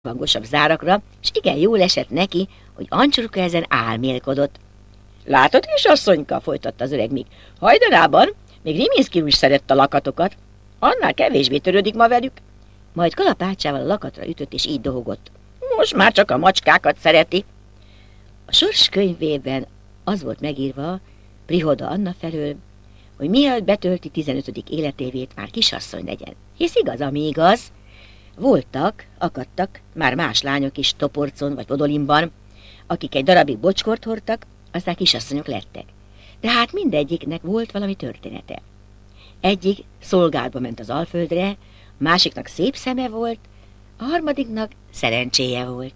hangosabb zárakra, és igen jól esett neki, hogy Ancsurka ezen álmélkodott. Látod, kisasszonyka, folytatta az öreg Mik, hajdanában még Riminszki is szerette a lakatokat, annál kevésbé törődik ma velük. Majd kalapácsával a lakatra ütött, és így dohogott. Most már csak a macskákat szereti. A sors könyvében az volt megírva Prihoda Anna felől, hogy mielőtt betölti 15. életévét, már kisasszony legyen. Hisz igaz, ami igaz. Akadtak már más lányok is Toporcon vagy Podolinban, akik egy darabig bocskort hordtak, aztán kisasszonyok lettek. De hát mindegyiknek volt valami története. Egyik szolgálatba ment az Alföldre, a másiknak szép szeme volt, a harmadiknak szerencséje volt.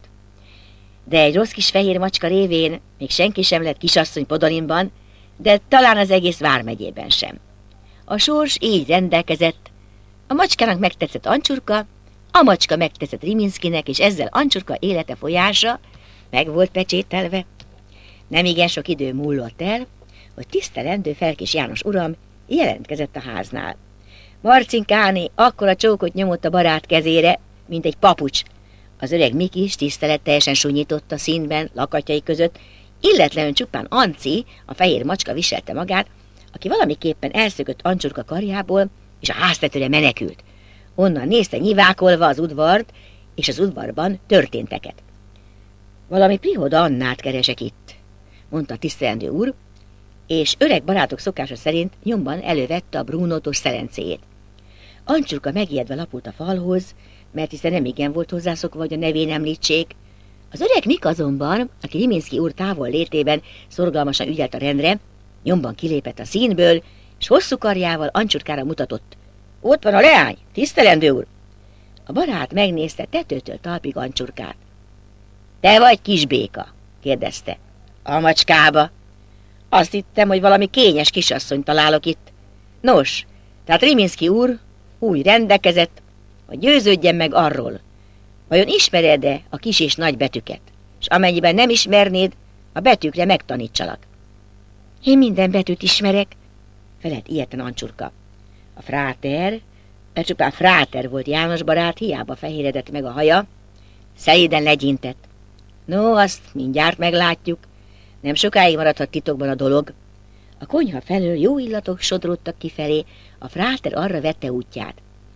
De egy rossz kis fehér macska révén még senki sem lett kisasszony Podolinban, de talán az egész vármegyében sem. A sors így rendelkezett, a macskának megtetszett Ancsurka, a macska megtetszett Riminszkinek, és ezzel Ancsurka élete folyása meg volt pecsételve. Nem igen sok idő múlott el, hogy tisztelendő Felkés János uram jelentkezett a háznál. Marcinkáné akkora csókot nyomott a barát kezére, mint egy papucs. Az öreg Miki is tiszteletteljesen sunyította színben, lakatjai között, illetlenül csupán Anci, a fehér macska viselte magát, aki valamiképpen elszökött Ancsurka karjából, és a háztetőre menekült. Onnan nézte nyivákolva az udvart, és az udvarban történteket. Valami Prihoda Annát keresek itt, mondta a tisztelendő úr, és öreg barátok szokása szerint nyomban elővette a brúnótos szelencéjét. Ancsurka megijedve lapult a falhoz, mert hiszen nem igen volt hozzászokva, hogy a nevén említsék. Az öreg Mik azonban, aki Riminszki úr távol létében szorgalmasan ügyelt a rendre, nyomban kilépett a színből, és hosszú karjával Ancsurkára mutatott. Ott van a leány, tisztelendő úr! A barát megnézte tetőtől talpig Ancsurkát. Te vagy, kisbéka? Kérdezte. A macskába. Azt hittem, hogy valami kényes kisasszony találok itt. Nos, tehát Riminszki úr úgy rendelkezett, hogy győződjen meg arról, vajon ismered-e a kis és nagy betűket, és amennyiben nem ismernéd, a betűkre megtanítsalak. Én minden betűt ismerek, felelt ilyetten Ancsurka. A fráter, mert csupán fráter volt János barát, hiába fehéredett meg a haja, szelíden legyintett. No, azt mindjárt meglátjuk, nem sokáig maradhat titokban a dolog. A konyha felől jó illatok sodródtak kifelé, a fráter arra vette útját.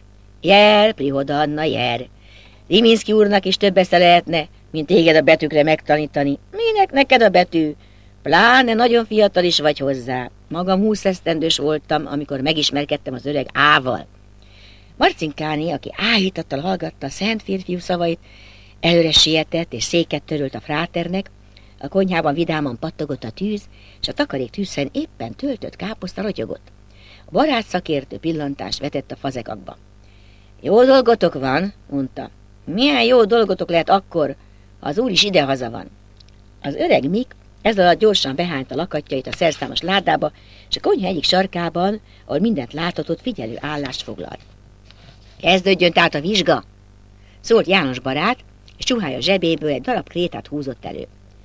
Jel, Prihoda Anna, jel! Riminszki úrnak is több esze lehetne, mint téged a betűkre megtanítani. Minek neked a betű? Pláne nagyon fiatal is vagy hozzá. Magam 20 esztendős voltam, amikor megismerkedtem az öreg Ával. Marcinkáné, aki áhítattal hallgatta a szent férfiú szavait, előre sietett és széket törölt a fráternek, a konyhában vidáman pattogott a tűz, és a takarék tűzhen éppen töltött káposzta rotyogott. A barát szakértő pillantást vetett a fazekakba. Jó dolgotok van, mondta. Milyen jó dolgotok lehet akkor, ha az úr is idehaza van. Az öreg Mik ez alatt gyorsan behányt a lakatjait a szerszámos ládába, és a konyha egyik sarkában, ahol mindent láthatott, figyelő állást foglalt. Kezdődjön tehát a vizsga, szólt János barát, és csuhája zsebéből egy darab krétát húzott elő.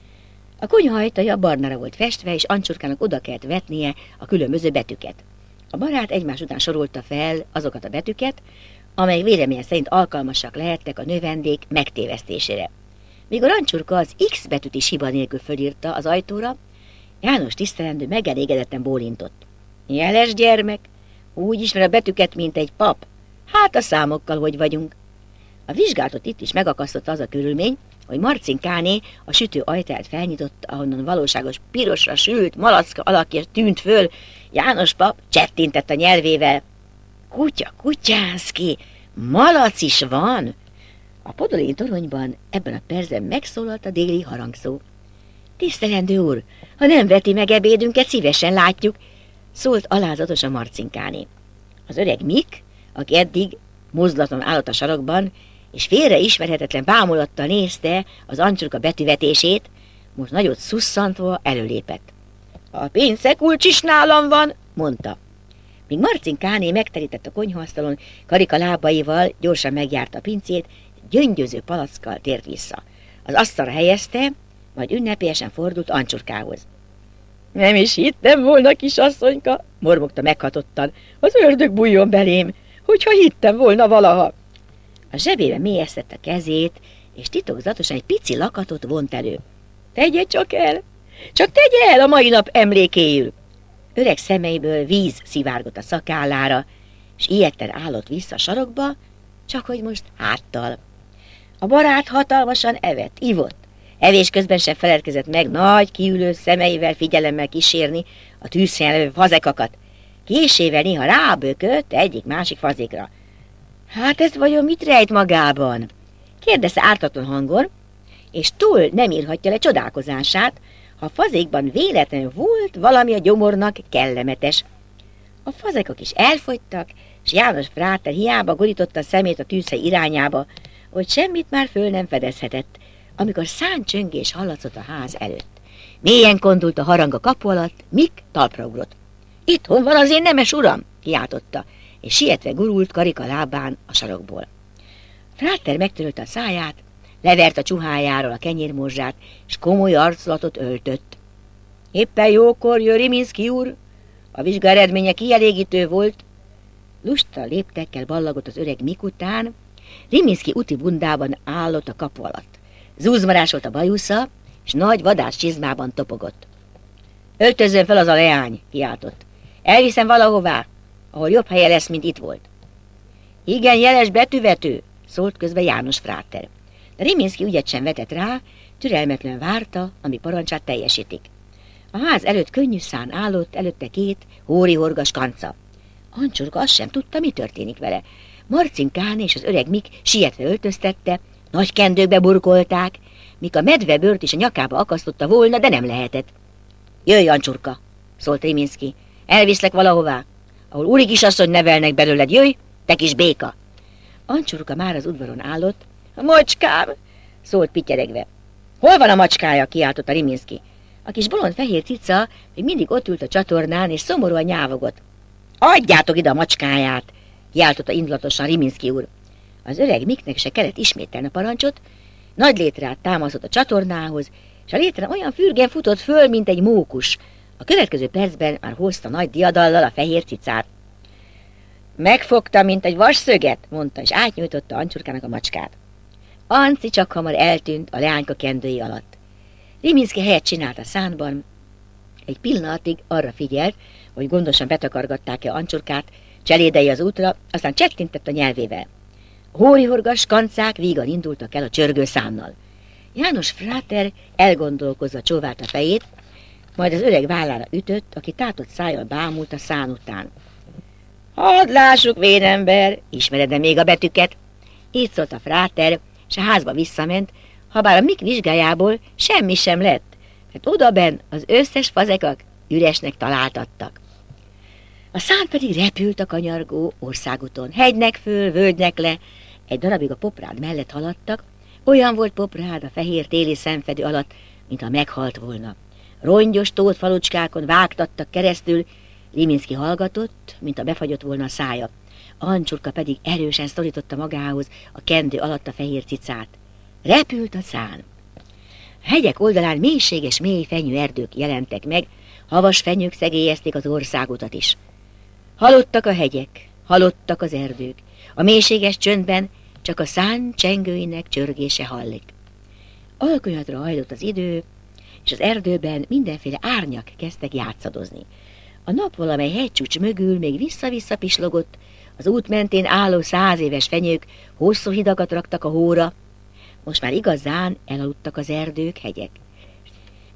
A konyha ajtaja barnára volt festve, és Ancsurkának oda kellett vetnie a különböző betűket. A barát egymás után sorolta fel azokat a betűket, amelyek véleménye szerint alkalmasak lehettek a növendék megtévesztésére. Míg a Ancsurka az X betűt is hiba nélkül fölírta az ajtóra, János tisztelendő megelégedetten bólintott. Jeles gyermek, úgy ismer a betűket, mint egy pap. Hát a számokkal hogy vagyunk. A vizsgálatot itt is megakasztotta az a körülmény, hogy Marcinkáné a sütő ajtaját felnyitotta, ahonnan valóságos pirosra sült malacka alakja tűnt föl. János pap csettintett a nyelvével. Kutya, kutyánszki, malac is van! A podolini toronyban ebben a percben megszólalt a déli harangszó. Tisztelendő úr, ha nem veti meg ebédünket, szívesen látjuk, szólt alázatosan Marcinkáné. Az öreg Mik, aki eddig mozdulatlan állott a sarokban, és félre ismerhetetlen bámulattal nézte az Ancsurka betűvetését, most nagyot szusszantva előlépett. A pincekulcs is nálam van, mondta. Míg Marcinkáné megterített a konyhaasztalon, karika lábaival gyorsan megjárta a pincét, gyöngyöző palackkal tért vissza. Az asztalra helyezte, majd ünnepélyesen fordult Ancsurkához. Nem is hittem volna, kisasszonyka, mormogta meghatottan, az ördög bújjon belém, hogyha hittem volna valaha. A zsebébe mélyeztette kezét, és titokzatosan egy pici lakatot vont elő. Tegye csak el! Csak tegye el a mai nap emlékéül! Öreg szemeiből víz szivárgott a szakállára, és ilyetten állott vissza a sarokba, csak hogy most háttal. A barát hatalmasan evett, ivott. Evés közben sem feledkezett meg nagy kiülő szemeivel figyelemmel kísérni a tűzhelyen levő fazekakat. Késével néha rábökött egyik-másik fazékra. Hát ez vajon mit rejt magában? Kérdezte ártatlan hangon, és túl nem írhatja le csodálkozását, ha a fazékban véletlenül volt valami a gyomornak kellemetes. A fazekok is elfogytak, és János fráter hiába gurította a szemét a tűzhely irányába, hogy semmit már föl nem fedezhetett, amikor száncsöngés hallatszott a ház előtt. Mélyen kondult a harang a kapu alatt, Mik talpra ugrott. Itthon van az én nemes uram, kiáltotta, és sietve gurult karika lábán a sarokból. Fráter megtörölte a száját, levert a csuhájáról a kenyérmorzsát, és komoly arculatot öltött. Éppen jókor jön Riminszky úr, a vizsga eredménye kielégítő volt. Lusta léptekkel ballagott az öreg Mik után, Riminszky úti bundában állott a kapu alatt. Zúzmarás volt a bajusza, és nagy vadász csizmában topogott. Öltözzön fel az a leány, kiáltott. Elviszem valahová, ahol jobb helye lesz, mint itt volt. Igen, jeles betűvető, szólt közbe János fráter. De Riminszky ügyet sem vetett rá, türelmetlen várta, ami parancsát teljesítik. A ház előtt könnyű szán állott, előtte két hóri-horgas kanca. Ancsurka azt sem tudta, mi történik vele. Marcinkán és az öreg Mik sietve öltöztette, nagy kendőkbe burkolták, míg a medvebőrt is a nyakába akasztotta volna, de nem lehetett. Jöjj, Ancsurka, szólt Riminszky, elviszlek valahová, ahol úri kisasszony nevelnek belőled, jöjj, te kis béka. Ancsurka már az udvaron állott. A macskám, szólt pityeregve. Hol van a macskája, kiáltotta Riminszky. A kis bolond fehér cica még mindig ott ült a csatornán, és szomorúan nyávogott. Adjátok ide a macskáját, kiáltotta indulatosan Riminszky úr. Az öreg Miknek se kellett ismételni a parancsot, nagy létrát támasztott a csatornához, és a létrán olyan fürgen futott föl, mint egy mókus. A következő percben már hozta nagy diadallal a fehér cicát. Megfogta, mint egy vasszöget, mondta, és átnyújtotta Ancsurkának a macskát. Anci csak hamar eltűnt a leányka kendői alatt. Riminszky helyet csinált a szánban. Egy pillanatig arra figyelt, hogy gondosan betakargatták-e Ancsurkát, cselédei az útra, aztán csettintett a nyelvével. A hórihorgas kancák vígan indultak el a csörgő szánnal. János fráter elgondolkozva csóvált a fejét, majd az öreg vállára ütött, aki tátott szájjal bámult a szán után. Hadd lássuk, vénember, ismered-e még a betűket? Így szólt a fráter, és a házba visszament, habár a Mik vizsgájából semmi sem lett, mert odabenn az összes fazekak üresnek találtattak. A szán pedig repült a kanyargó országúton, hegynek föl, völgynek le, egy darabig a Poprád mellett haladtak, olyan volt Poprád a fehér téli szemfedő alatt, mintha meghalt volna. Rongyos tótfalucskákon vágtattak keresztül, Riminszky hallgatott, mintha befagyott volna a szája. Ancsurka pedig erősen szorította magához a kendő alatt a fehér cicát. Repült a szán. A hegyek oldalán mélységes mély fenyő erdők jelentek meg, havas fenyők szegélyezték az országutat is. Halottak a hegyek, halottak az erdők, a mélységes csöndben csak a szán csengőinek csörgése hallik. Alkonyatra hajlott az idő, és az erdőben mindenféle árnyak kezdtek játszadozni. A nap valamely hegycsúcs mögül még vissza-vissza pislogott, az út mentén álló 100 éves fenyők hosszú hidakat raktak a hóra. Most már igazán elaludtak az erdők, hegyek.